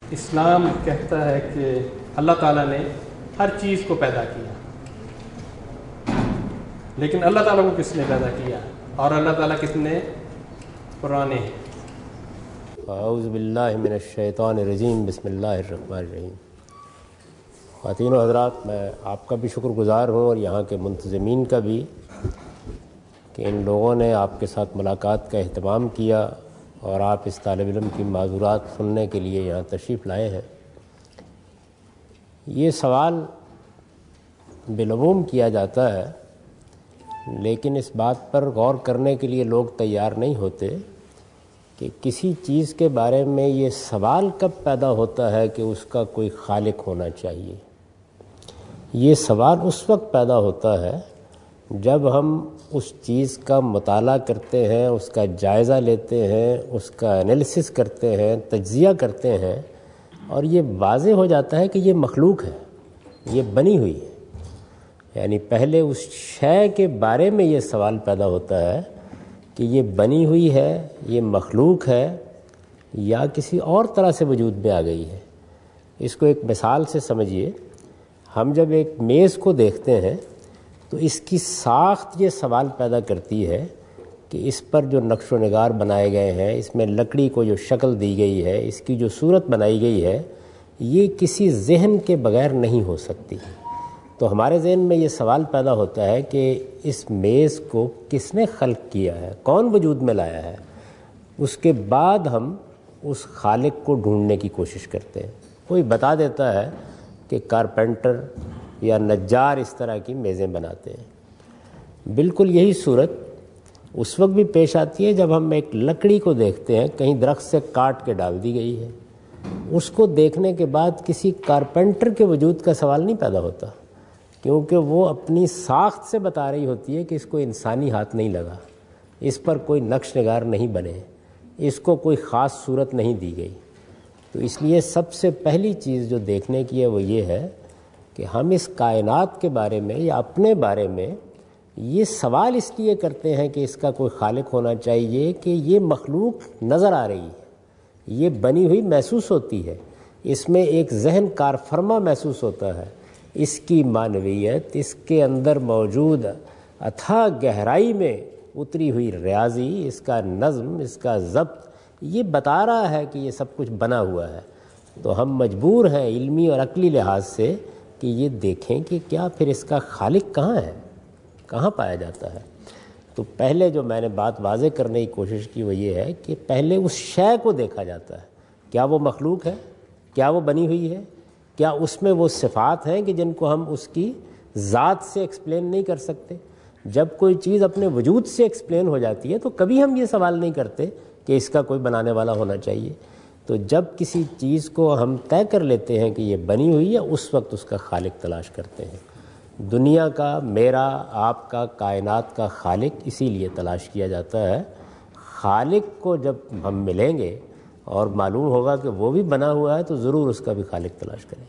اسلام کہتا ہے کہ اللہ تعالیٰ نے ہر چیز کو پیدا کیا، لیکن اللہ تعالیٰ کو کس نے پیدا کیا اور اللہ تعالیٰ کتنے پرانے ہیں؟ اعوذ باللہ من الشیطان الرجیم، بسم اللہ الرحمن الرحیم۔ خواتین و حضرات، میں آپ کا بھی شکر گزار ہوں اور یہاں کے منتظمین کا بھی کہ ان لوگوں نے آپ کے ساتھ ملاقات کا اہتمام کیا اور آپ اس طالب علم کی معذورات سننے کے لیے یہاں تشریف لائے ہیں۔ یہ سوال بالعموم کیا جاتا ہے، لیکن اس بات پر غور کرنے کے لیے لوگ تیار نہیں ہوتے کہ کسی چیز کے بارے میں یہ سوال کب پیدا ہوتا ہے کہ اس کا کوئی خالق ہونا چاہیے۔ یہ سوال اس وقت پیدا ہوتا ہے جب ہم اس چیز کا مطالعہ کرتے ہیں، اس کا جائزہ لیتے ہیں، اس کا انالیسس کرتے ہیں، تجزیہ کرتے ہیں، اور یہ واضح ہو جاتا ہے کہ یہ مخلوق ہے، یہ بنی ہوئی ہے۔ یعنی پہلے اس شے کے بارے میں یہ سوال پیدا ہوتا ہے کہ یہ بنی ہوئی ہے، یہ مخلوق ہے یا کسی اور طرح سے وجود میں آ گئی ہے۔ اس کو ایک مثال سے سمجھیے۔ ہم جب ایک میز کو دیکھتے ہیں تو اس کی ساخت یہ سوال پیدا کرتی ہے کہ اس پر جو نقش و نگار بنائے گئے ہیں، اس میں لکڑی کو جو شکل دی گئی ہے، اس کی جو صورت بنائی گئی ہے، یہ کسی ذہن کے بغیر نہیں ہو سکتی۔ تو ہمارے ذہن میں یہ سوال پیدا ہوتا ہے کہ اس میز کو کس نے خلق کیا ہے، کون وجود میں لایا ہے۔ اس کے بعد ہم اس خالق کو ڈھونڈنے کی کوشش کرتے ہیں۔ کوئی بتا دیتا ہے کہ کارپینٹر یا نجار اس طرح کی میزیں بناتے ہیں۔ بالکل یہی صورت اس وقت بھی پیش آتی ہے جب ہم ایک لکڑی کو دیکھتے ہیں، کہیں درخت سے کاٹ کے ڈال دی گئی ہے۔ اس کو دیکھنے کے بعد کسی کارپینٹر کے وجود کا سوال نہیں پیدا ہوتا، کیونکہ وہ اپنی ساخت سے بتا رہی ہوتی ہے کہ اس کو انسانی ہاتھ نہیں لگا، اس پر کوئی نقش نگار نہیں بنے، اس کو کوئی خاص صورت نہیں دی گئی۔ تو اس لیے سب سے پہلی چیز جو دیکھنے کی ہے وہ یہ ہے کہ ہم اس کائنات کے بارے میں یا اپنے بارے میں یہ سوال اس لیے کرتے ہیں کہ اس کا کوئی خالق ہونا چاہیے کہ یہ مخلوق نظر آ رہی ہے، یہ بنی ہوئی محسوس ہوتی ہے، اس میں ایک ذہن کار فرما محسوس ہوتا ہے، اس کی معنویت، اس کے اندر موجود اتھاہ گہرائی میں اتری ہوئی ریاضی، اس کا نظم، اس کا ضبط، یہ بتا رہا ہے کہ یہ سب کچھ بنا ہوا ہے۔ تو ہم مجبور ہیں علمی اور عقلی لحاظ سے کہ یہ دیکھیں کہ کیا پھر اس کا خالق کہاں ہے، کہاں پایا جاتا ہے۔ تو پہلے جو میں نے بات واضح کرنے کی کوشش کی وہ یہ ہے کہ پہلے اس شے کو دیکھا جاتا ہے، کیا وہ مخلوق ہے، کیا وہ بنی ہوئی ہے، کیا اس میں وہ صفات ہیں کہ جن کو ہم اس کی ذات سے ایکسپلین نہیں کر سکتے۔ جب کوئی چیز اپنے وجود سے ایکسپلین ہو جاتی ہے تو کبھی ہم یہ سوال نہیں کرتے کہ اس کا کوئی بنانے والا ہونا چاہیے۔ تو جب کسی چیز کو ہم طے کر لیتے ہیں کہ یہ بنی ہوئی ہے، اس وقت اس کا خالق تلاش کرتے ہیں۔ دنیا کا، میرا، آپ کا، کائنات کا خالق اسی لیے تلاش کیا جاتا ہے۔ خالق کو جب ہم ملیں گے اور معلوم ہوگا کہ وہ بھی بنا ہوا ہے تو ضرور اس کا بھی خالق تلاش کریں۔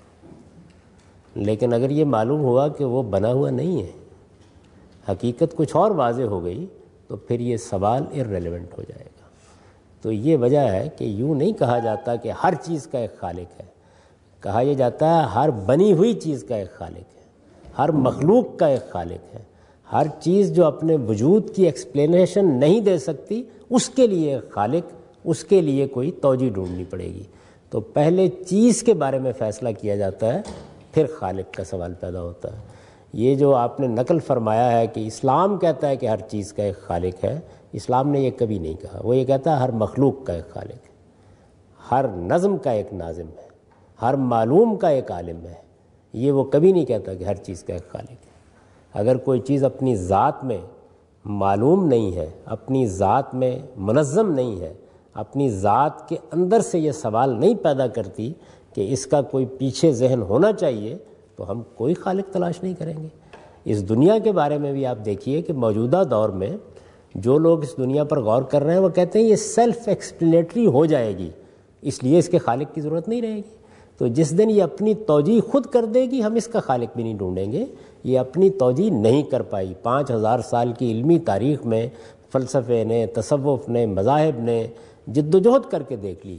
لیکن اگر یہ معلوم ہوا کہ وہ بنا ہوا نہیں ہے، حقیقت کچھ اور واضح ہو گئی، تو پھر یہ سوال irrelevant ہو جائے گا۔ تو یہ وجہ ہے کہ یوں نہیں کہا جاتا کہ ہر چیز کا ایک خالق ہے، کہا یہ جاتا ہے ہر بنی ہوئی چیز کا ایک خالق ہے، ہر مخلوق کا ایک خالق ہے۔ ہر چیز جو اپنے وجود کی ایکسپلینیشن نہیں دے سکتی، اس کے لیے ایک خالق، اس کے لیے کوئی توجہ ڈھونڈنی پڑے گی۔ تو پہلے چیز کے بارے میں فیصلہ کیا جاتا ہے، پھر خالق کا سوال پیدا ہوتا ہے۔ یہ جو آپ نے نقل فرمایا ہے کہ اسلام کہتا ہے کہ ہر چیز کا ایک خالق ہے، اسلام نے یہ کبھی نہیں کہا۔ وہ یہ کہتا ہے ہر مخلوق کا ایک خالق ہے، ہر نظم کا ایک ناظم ہے، ہر معلوم کا ایک عالم ہے۔ یہ وہ کبھی نہیں کہتا کہ ہر چیز کا ایک خالق ہے۔ اگر کوئی چیز اپنی ذات میں معلوم نہیں ہے، اپنی ذات میں منظم نہیں ہے، اپنی ذات کے اندر سے یہ سوال نہیں پیدا کرتی کہ اس کا کوئی پیچھے ذہن ہونا چاہیے، تو ہم کوئی خالق تلاش نہیں کریں گے۔ اس دنیا کے بارے میں بھی آپ دیکھیے کہ موجودہ دور میں جو لوگ اس دنیا پر غور کر رہے ہیں وہ کہتے ہیں یہ سیلف ایکسپلینیٹری ہو جائے گی، اس لیے اس کے خالق کی ضرورت نہیں رہے گی۔ تو جس دن یہ اپنی توجیہ خود کر دے گی، ہم اس کا خالق بھی نہیں ڈھونڈیں گے۔ یہ اپنی توجیہ نہیں کر پائی۔ 5000 سال کی علمی تاریخ میں فلسفے نے، تصوف نے، مذاہب نے جد و جہد کر کے دیکھ لی ہے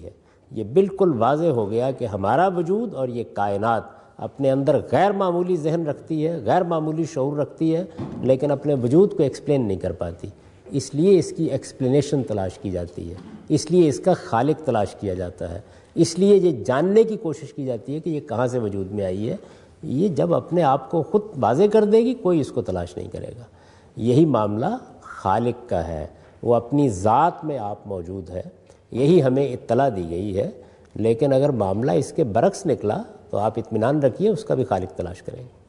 یہ بالکل واضح ہو گیا کہ ہمارا وجود اور یہ کائنات اپنے اندر غیر معمولی ذہن رکھتی ہے، غیر معمولی شعور رکھتی ہے، لیکن اپنے وجود کو ایکسپلین نہیں کر پاتی. اس لیے اس کی ایکسپلینیشن تلاش کی جاتی ہے، اس لیے اس کا خالق تلاش کیا جاتا ہے، اس لیے یہ جاننے کی کوشش کی جاتی ہے کہ یہ کہاں سے وجود میں آئی ہے. یہ جب اپنے آپ کو خود واضح کر دے گی کوئی اس کو تلاش نہیں کرے گا. یہی معاملہ خالق کا ہے، وہ اپنی ذات میں آپ موجود ہے، یہی ہمیں اطلاع دی گئی ہے. لیکن اگر معاملہ اس کے برعکس نکلا تو آپ اطمینان رکھیے اس کا بھی خالق تلاش کریں گے.